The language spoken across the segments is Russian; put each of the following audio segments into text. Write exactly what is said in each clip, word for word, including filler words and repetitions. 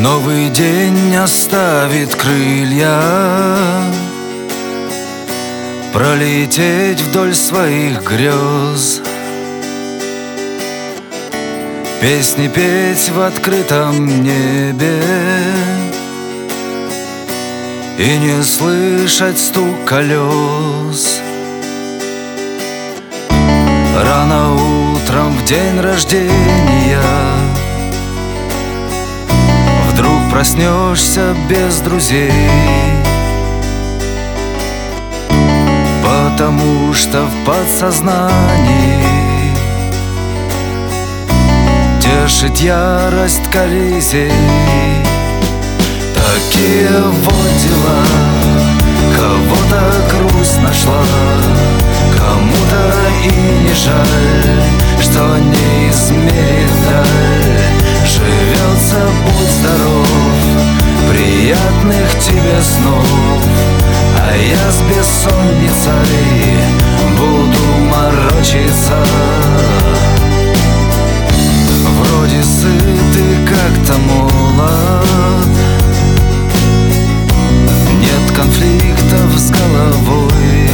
Новый день оставит крылья, пролететь вдоль своих грез, песни петь в открытом небе и не слышать стук колес. Рано утром в день рождения вдруг проснешься без друзей, потому что в подсознании тешит ярость колизей. Такие вот дела, кого-то грусть нашла, кому-то и не жаль, что не измерит даль. Живется, будь здоров, приятных тебе снов, а я с бессонницей буду морочиться. Вроде сыт и как-то молод, нет конфликтов с головой.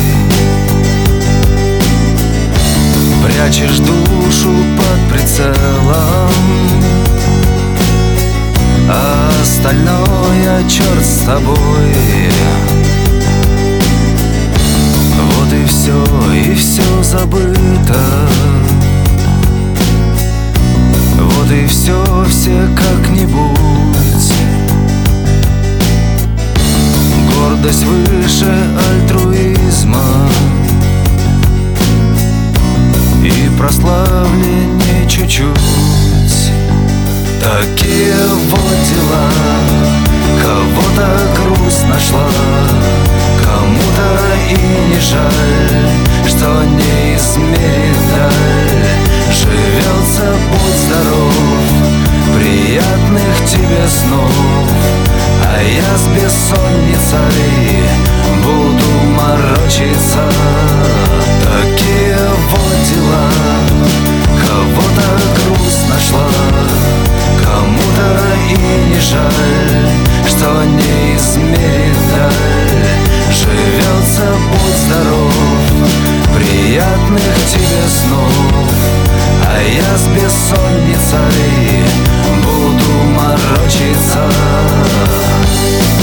Прячешь душу под прицелом, а остальное черт с тобой. Вот и все, и все забыто. Вот и все, все как-нибудь. Гордость выше альтруизма и прославление чуть-чуть. Такие вот дела, кого-то грусть нашла, кому-то и не жаль, что не измерит даль. Живется, будь здоров, приятных тебе снов, а я с бессонницей буду морочиться. Такие вот дела, кого-то грусть нашла, кому-то и не жаль, что не измерит даль. Живется, будь здоров, приятных тебе снов, а я с бессонницей буду морочиться.